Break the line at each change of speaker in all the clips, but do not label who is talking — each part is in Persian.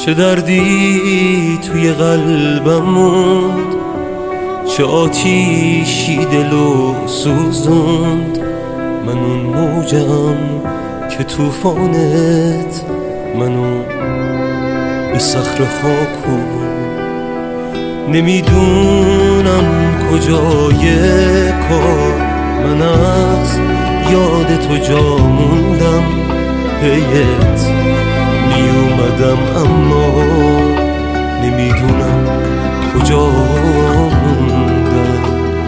چه دردی توی قلبم موند، چه آتیشی دلو سوزوند. من اون موجم که توفانت منو به صخره خاک بود. نمیدونم کجای کار من از یاد تو جا موندم. پیت میومدم اما نمیدونم کجا موندم.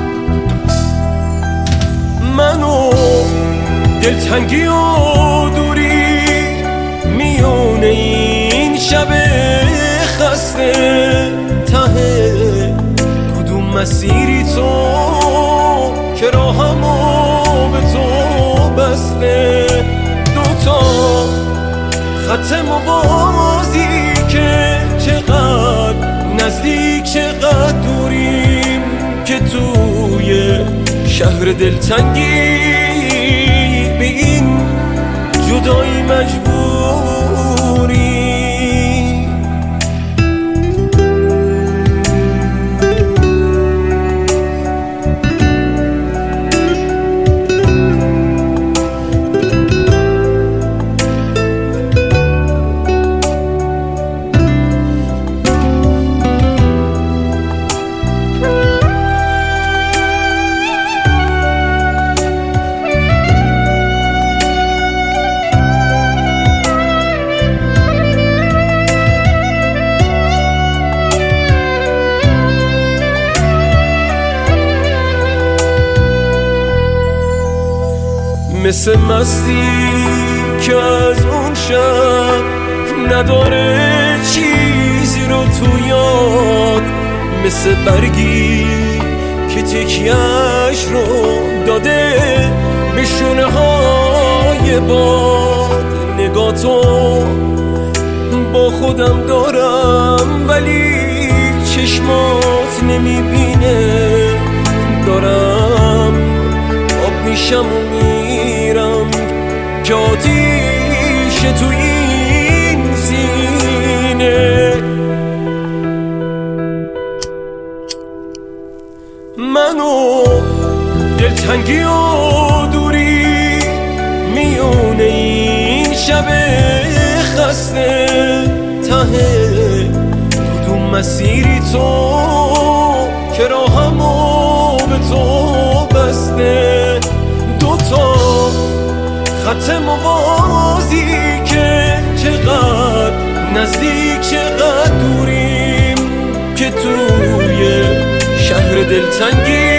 منو دلتنگی و دوری میونه این شب خسته، ته کدوم مسیری تو که راهمو به تو بسته. دوتا خط موازی که چقدر نزدیک چقدر دوریم، که توی شهر دلتنگی به این جدایی مجبوری. مثل مستی که از اون شب نداره چیزی رو تو یاد، مثل برگی که تکیه‌اش رو داده به شونه های باد. نگاه تو با خودم دارم ولی چشمات نمیبینه. دارم آب میشم و میرم که آتیش تو این سینه. منو دلتنگی و دوری میونه این شب خسته، ته کدوم مسیری تو که راهمو به تو بسته. دوتا خط موازی که چقدر نزدیک چقدر دوریم، که توی شهر دلتنگی